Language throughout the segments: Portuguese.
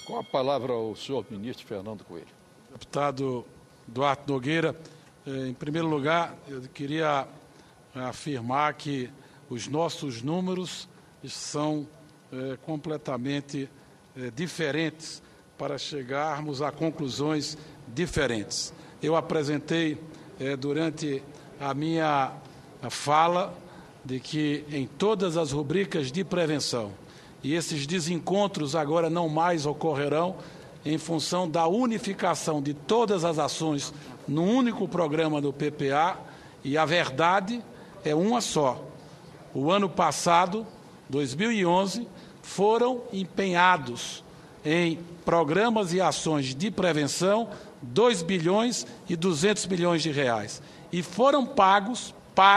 Com a palavra ao senhor ministro Fernando Coelho. Deputado Duarte Nogueira, em primeiro lugar, eu queria afirmar que os nossos números são completamente diferentes para chegarmos a conclusões diferentes. Eu apresentei durante a minha fala de que em todas as rubricas de prevenção, e esses desencontros agora não mais ocorrerão em função da unificação de todas as ações num único programa do PPA, e a verdade é uma só. O ano passado, 2011, foram empenhados em programas e ações de prevenção 2 bilhões e 200 milhões de reais. E foram pagos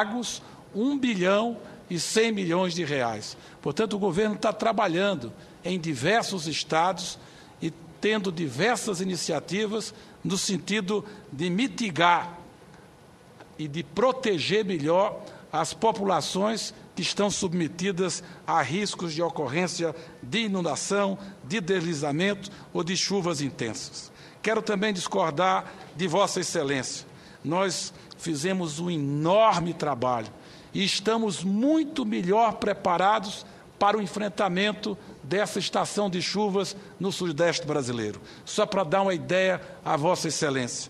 1 bilhão e 100 milhões de reais. Portanto, o governo está trabalhando em diversos estados e tendo diversas iniciativas no sentido de mitigar e de proteger melhor as populações que estão submetidas a riscos de ocorrência de inundação, de deslizamento ou de chuvas intensas. Quero também discordar de Vossa Excelência. Nós fizemos um enorme trabalho e estamos muito melhor preparados para o enfrentamento dessa estação de chuvas no Sudeste brasileiro. Só para dar uma ideia a Vossa Excelência,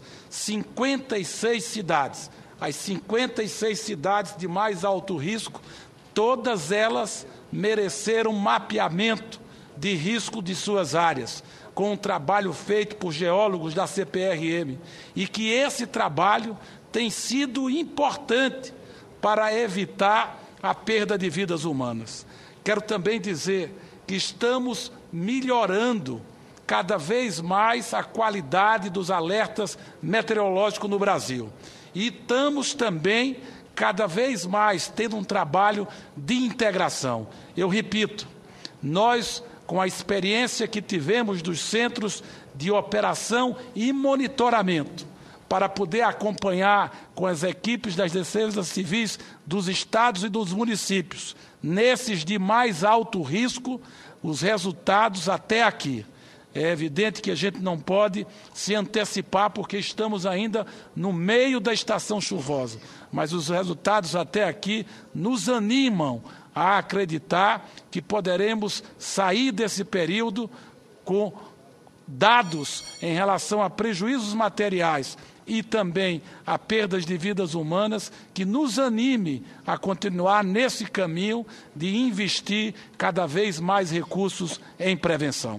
56 cidades, as 56 cidades de mais alto risco, todas elas mereceram mapeamento de risco de suas áreas, com um trabalho feito por geólogos da CPRM, e que esse trabalho tem sido importante para evitar a perda de vidas humanas. Quero também dizer que estamos melhorando cada vez mais a qualidade dos alertas meteorológicos no Brasil. E estamos também cada vez mais tendo um trabalho de integração. Eu repito, nós, com a experiência que tivemos dos centros de operação e monitoramento, para poder acompanhar com as equipes das defesas civis dos estados e dos municípios, nesses de mais alto risco, os resultados até aqui. É evidente que a gente não pode se antecipar, porque estamos ainda no meio da estação chuvosa, mas os resultados até aqui nos animam a acreditar que poderemos sair desse período com dados em relação a prejuízos materiais e também a perdas de vidas humanas, que nos anime a continuar nesse caminho de investir cada vez mais recursos em prevenção.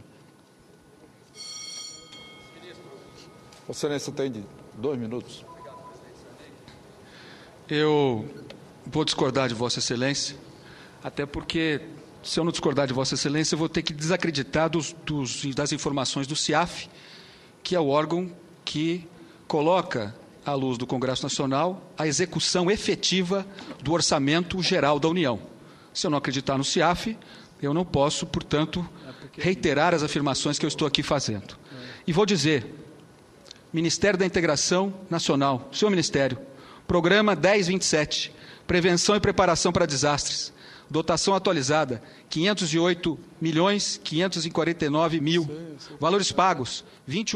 Vossa Excelência tem 2 minutos. Eu vou discordar de Vossa Excelência, até porque, se eu não discordar de Vossa Excelência, eu vou ter que desacreditar das informações do CIAF, que é o órgão que coloca à luz do Congresso Nacional a execução efetiva do Orçamento Geral da União. Se eu não acreditar no CIAF, eu não posso, portanto, reiterar as afirmações que eu estou aqui fazendo. E vou dizer, Ministério da Integração Nacional, seu Ministério, Programa 1027, Prevenção e Preparação para Desastres, dotação atualizada, 508.549.000. Valores pagos,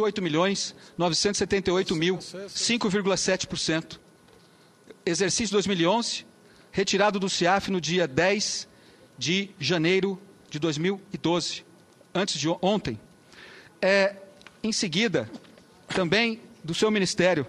28.978.000, 5,7%. Exercício 2011, retirado do CIAF no dia 10 de janeiro de 2012, antes de ontem. Em seguida, também do seu Ministério,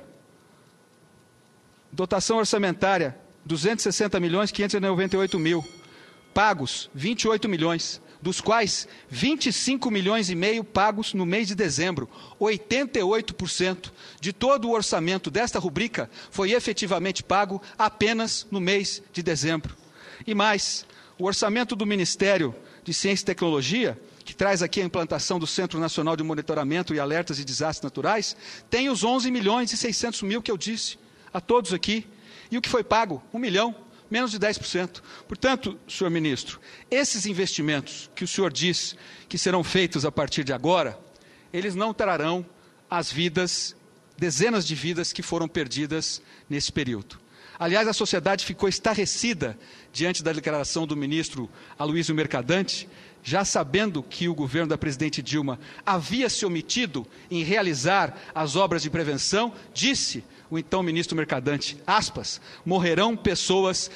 dotação orçamentária, 260.598.000. Pagos, 28 milhões, dos quais 25 milhões e meio pagos no mês de dezembro. 88% de todo o orçamento desta rubrica foi efetivamente pago apenas no mês de dezembro. E mais, o orçamento do Ministério de Ciência e Tecnologia, que traz aqui a implantação do Centro Nacional de Monitoramento e Alertas de Desastres Naturais, tem os 11 milhões e 600 mil que eu disse a todos aqui. E o que foi pago? 1 milhão. Menos de 10%. Portanto, senhor ministro, esses investimentos que o senhor diz que serão feitos a partir de agora, eles não trarão as vidas, dezenas de vidas que foram perdidas nesse período. Aliás, a sociedade ficou estarrecida diante da declaração do ministro Aloysio Mercadante já sabendo que o governo da presidente Dilma havia se omitido em realizar as obras de prevenção, disse o então ministro Mercadante, aspas, morrerão pessoas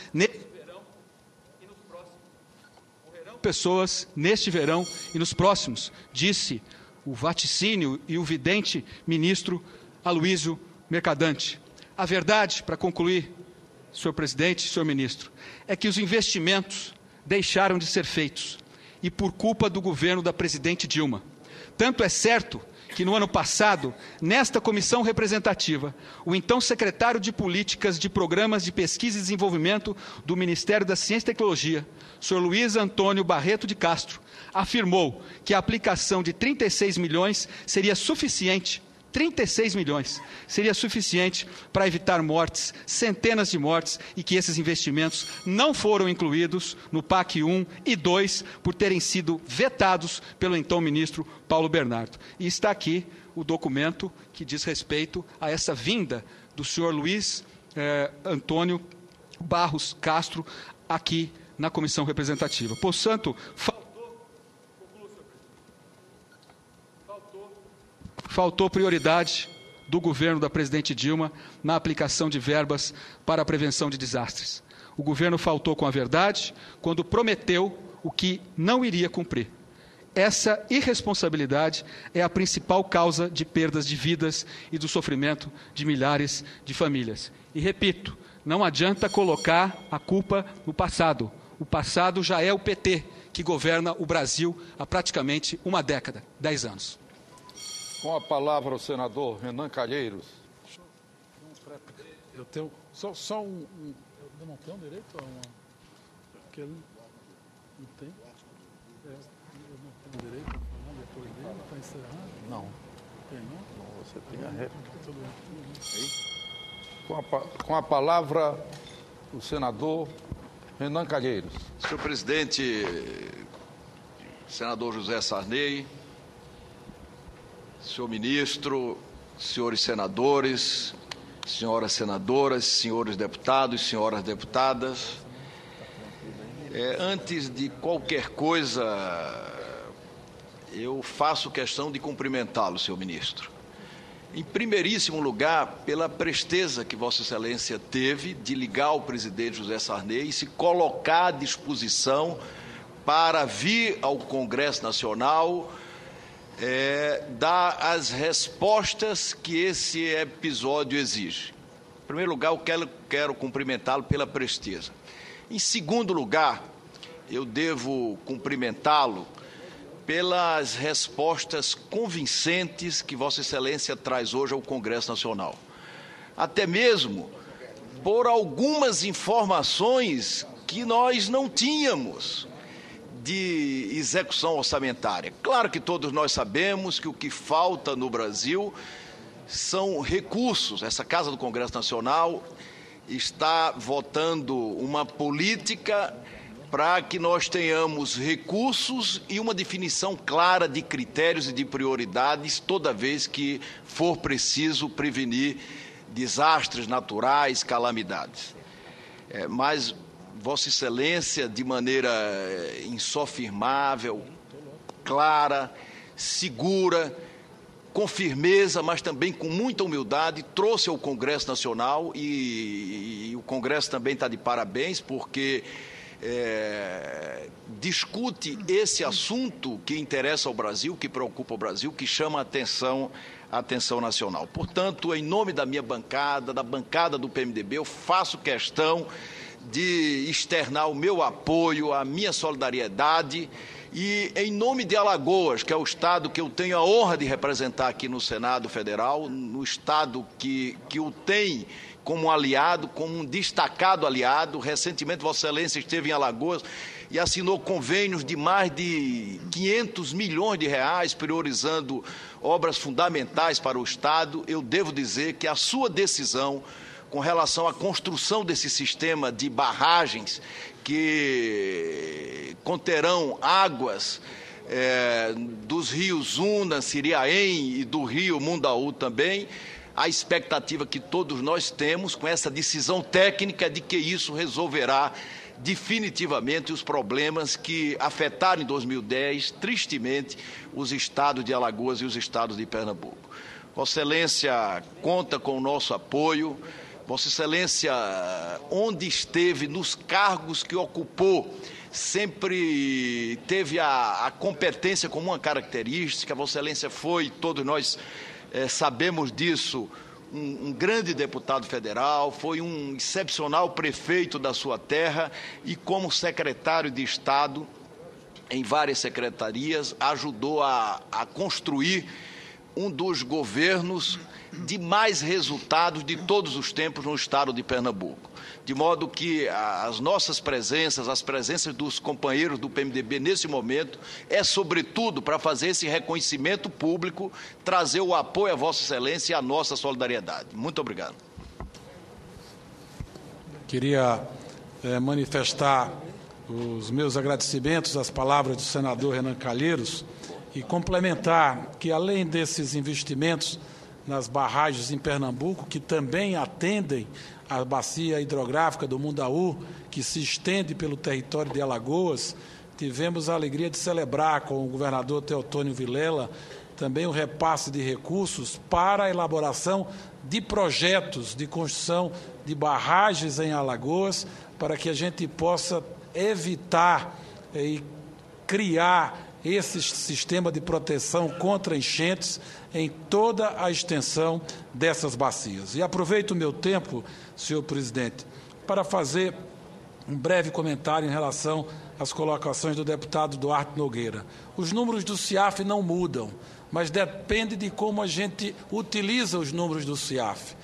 neste verão e nos próximos, disse o vaticínio e o vidente ministro Aloysio Mercadante. A verdade, para concluir, senhor presidente, senhor ministro, é que os investimentos deixaram de ser feitos e por culpa do governo da presidente Dilma. Tanto é certo que no ano passado, nesta comissão representativa, o então secretário de Políticas de Programas de Pesquisa e Desenvolvimento do Ministério da Ciência e Tecnologia, senhor Luiz Antônio Barreto de Castro, afirmou que a aplicação de 36 milhões seria suficiente, 36 milhões, seria suficiente para evitar mortes, centenas de mortes, e que esses investimentos não foram incluídos no PAC 1 e 2 por terem sido vetados pelo então ministro Paulo Bernardo. E está aqui o documento que diz respeito a essa vinda do senhor Luiz Antônio Barros Castro aqui na comissão representativa. Portanto, faltou prioridade do governo da presidente Dilma na aplicação de verbas para a prevenção de desastres. O governo faltou com a verdade quando prometeu o que não iria cumprir. Essa irresponsabilidade é a principal causa de perdas de vidas e do sofrimento de milhares de famílias. E repito, não adianta colocar a culpa no passado. O passado já é o PT, que governa o Brasil há praticamente uma década, 10 anos. Com a palavra o senador Renan Calheiros. Eu tenho só um... Eu não tenho direito a uma... Porque não tem? Eu não tenho direito a falar depois dele para encerrar? Não. Tem não? Não, você tem a réplica. Com a palavra o senador Renan Calheiros. Senhor presidente, senador José Sarney, senhor ministro, senhores senadores, senhoras senadoras, senhores deputados, senhoras deputadas, antes de qualquer coisa, eu faço questão de cumprimentá-lo, senhor ministro. Em primeiríssimo lugar, pela presteza que Vossa Excelência teve de ligar ao presidente José Sarney e se colocar à disposição para vir ao Congresso Nacional dar as respostas que esse episódio exige. Em primeiro lugar, eu quero cumprimentá-lo pela presteza. Em segundo lugar, eu devo cumprimentá-lo pelas respostas convincentes que Vossa Excelência traz hoje ao Congresso Nacional. Até mesmo por algumas informações que nós não tínhamos de execução orçamentária. Claro que todos nós sabemos que o que falta no Brasil são recursos. Essa Casa do Congresso Nacional está votando uma política para que nós tenhamos recursos e uma definição clara de critérios e de prioridades toda vez que for preciso prevenir desastres naturais, calamidades. Mas Vossa Excelência, de maneira insofirmável, clara, segura, com firmeza, mas também com muita humildade, trouxe ao Congresso Nacional e o Congresso também está de parabéns, porque discute esse assunto que interessa ao Brasil, que preocupa o Brasil, que chama a atenção nacional. Portanto, em nome da minha bancada, da bancada do PMDB, eu faço questão de externar o meu apoio, a minha solidariedade e, em nome de Alagoas, que é o estado que eu tenho a honra de representar aqui no Senado Federal, no estado que o tem como aliado, como um destacado aliado. Recentemente, Vossa Excelência esteve em Alagoas e assinou convênios de mais de 500 milhões de reais, priorizando obras fundamentais para o estado. Eu devo dizer que a sua decisão com relação à construção desse sistema de barragens que conterão águas dos rios Una, Siriaém e do rio Mundaú também, a expectativa que todos nós temos com essa decisão técnica de que isso resolverá definitivamente os problemas que afetaram em 2010, tristemente, os estados de Alagoas e os estados de Pernambuco. Vossa Excelência conta com o nosso apoio. Vossa Excelência, onde esteve, nos cargos que ocupou, sempre teve a competência como uma característica. Vossa Excelência foi, todos nós sabemos disso, um grande deputado federal, foi um excepcional prefeito da sua terra e, como secretário de Estado, em várias secretarias, ajudou a construir um dos governos de mais resultados de todos os tempos no estado de Pernambuco. De modo que as nossas presenças, as presenças dos companheiros do PMDB nesse momento, é sobretudo para fazer esse reconhecimento público, trazer o apoio a Vossa Excelência e a nossa solidariedade. Muito obrigado. Queria manifestar os meus agradecimentos às palavras do senador Renan Calheiros e complementar que, além desses investimentos nas barragens em Pernambuco, que também atendem a bacia hidrográfica do Mundaú, que se estende pelo território de Alagoas, tivemos a alegria de celebrar com o governador Teotônio Vilela também o repasse de recursos para a elaboração de projetos de construção de barragens em Alagoas, para que a gente possa evitar e criar esse sistema de proteção contra enchentes em toda a extensão dessas bacias. E aproveito o meu tempo, senhor presidente, para fazer um breve comentário em relação às colocações do deputado Duarte Nogueira. Os números do CIAF não mudam, mas depende de como a gente utiliza os números do CIAF.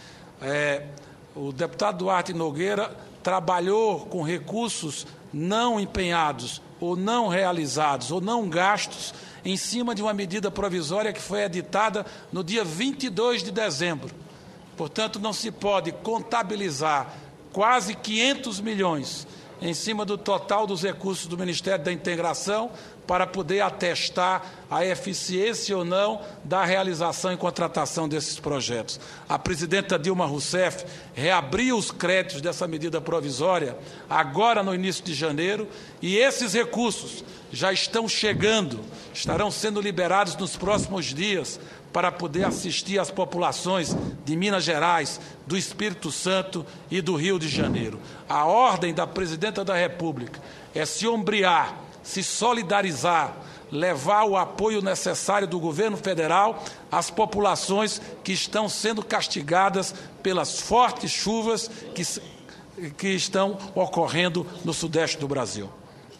O deputado Duarte Nogueira trabalhou com recursos não empenhados, ou não realizados, ou não gastos, em cima de uma medida provisória que foi editada no dia 22 de dezembro. Portanto, não se pode contabilizar quase 500 milhões em cima do total dos recursos do Ministério da Integração para poder atestar a eficiência ou não da realização e contratação desses projetos. A presidenta Dilma Rousseff reabriu os créditos dessa medida provisória agora no início de janeiro, e esses recursos já estão chegando, estarão sendo liberados nos próximos dias para poder assistir às populações de Minas Gerais, do Espírito Santo e do Rio de Janeiro. A ordem da presidenta da República é se ombrear, se solidarizar, levar o apoio necessário do governo federal às populações que estão sendo castigadas pelas fortes chuvas que estão ocorrendo no sudeste do Brasil.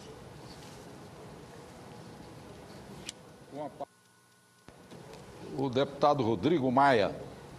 O deputado Rodrigo Maia.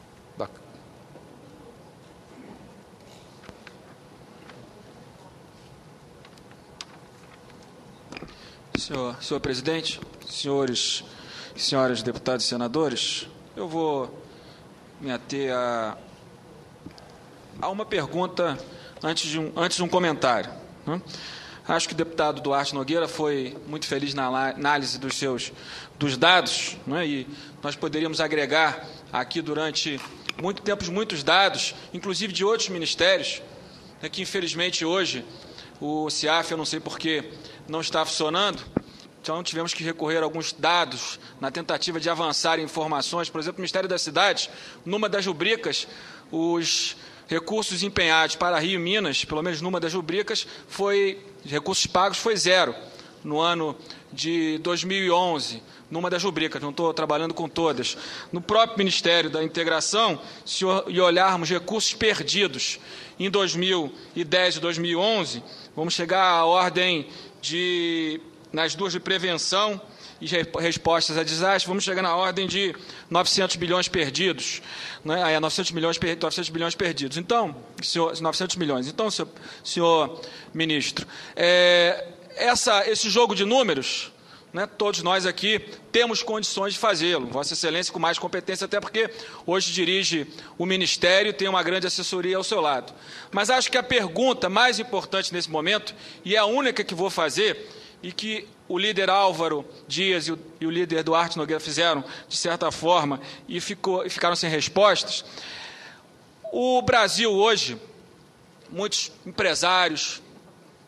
Senhor presidente, senhores e senhoras deputados e senadores, eu vou me ater a uma pergunta antes de um comentário. Acho que o deputado Duarte Nogueira foi muito feliz na análise dos dados, e nós poderíamos agregar aqui durante muito tempo muitos dados, inclusive de outros ministérios, que infelizmente hoje o CIAF, eu não sei por que não está funcionando, então tivemos que recorrer a alguns dados na tentativa de avançar em informações. Por exemplo, o Ministério das Cidades, numa das rubricas, os recursos empenhados para Rio e Minas, pelo menos numa das rubricas, recursos pagos foi 0 no ano de 2011, numa das rubricas, não estou trabalhando com todas. No próprio Ministério da Integração, se olharmos recursos perdidos em 2010 e 2011, vamos chegar à ordem de, nas duas de prevenção e respostas a desastres, vamos chegar na ordem de 900 bilhões perdidos, 900 bilhões perdidos. Então, senhor, 900 milhões. Então, senhor ministro, esse jogo de números, todos nós aqui temos condições de fazê-lo. Vossa Excelência com mais competência, até porque hoje dirige o Ministério e tem uma grande assessoria ao seu lado. Mas acho que a pergunta mais importante nesse momento, e é a única que vou fazer, e que o líder Álvaro Dias e o líder Duarte Nogueira fizeram, de certa forma, e ficaram sem respostas. O Brasil hoje, muitos empresários,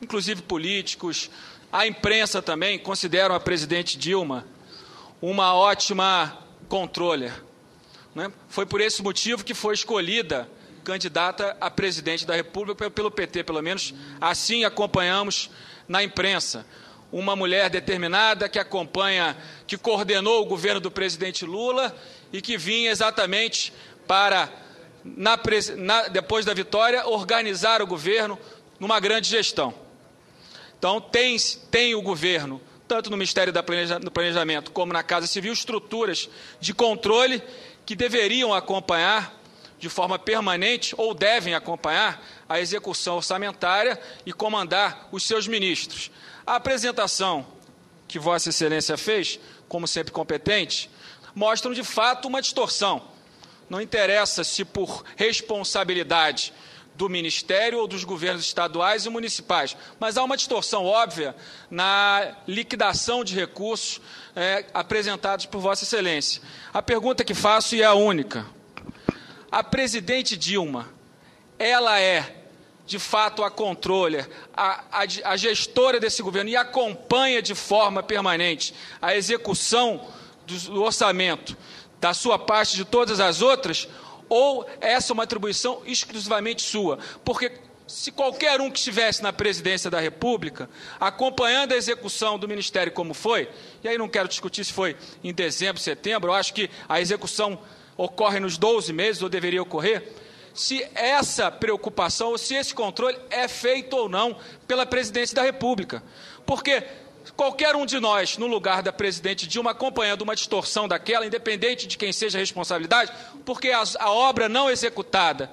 inclusive políticos, a imprensa também, consideram a presidente Dilma uma ótima controller, né? Foi por esse motivo que foi escolhida candidata a presidente da República pelo PT, pelo menos assim acompanhamos na imprensa. Uma mulher determinada que acompanha, que coordenou o governo do presidente Lula e que vinha exatamente para, depois da vitória, organizar o governo numa grande gestão. Então, tem o governo, tanto no Ministério do Planejamento como na Casa Civil, estruturas de controle que deveriam acompanhar de forma permanente ou devem acompanhar a execução orçamentária e comandar os seus ministros. A apresentação que Vossa Excelência fez, como sempre competente, mostram de fato uma distorção. Não interessa se por responsabilidade do Ministério ou dos governos estaduais e municipais, mas há uma distorção óbvia na liquidação de recursos apresentados por Vossa Excelência. A pergunta que faço, e é a única: a presidente Dilma, ela é, de fato, a controller, a gestora desse governo e acompanha de forma permanente a execução do orçamento da sua parte de todas as outras, ou essa é uma atribuição exclusivamente sua? Porque se qualquer um que estivesse na presidência da República, acompanhando a execução do Ministério como foi, e aí não quero discutir se foi em dezembro, setembro, eu acho que a execução ocorre nos 12 meses, ou deveria ocorrer, se essa preocupação, ou se esse controle é feito ou não pela presidência da República. Porque qualquer um de nós, no lugar da presidente Dilma, acompanhando uma distorção daquela, independente de quem seja a responsabilidade, porque a obra não executada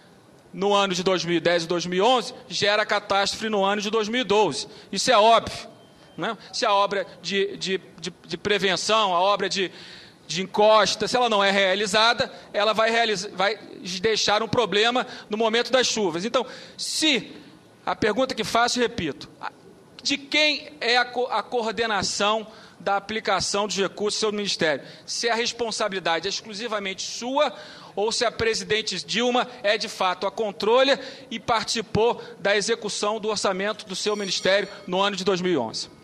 no ano de 2010 e 2011 gera catástrofe no ano de 2012. Isso é óbvio, né? Se a obra de prevenção, a obra de encosta, se ela não é realizada, ela vai deixar um problema no momento das chuvas. Então, se a pergunta que faço, repito, de quem é a coordenação da aplicação dos recursos do seu ministério? Se a responsabilidade é exclusivamente sua ou se a presidente Dilma é, de fato, a controle e participou da execução do orçamento do seu ministério no ano de 2011.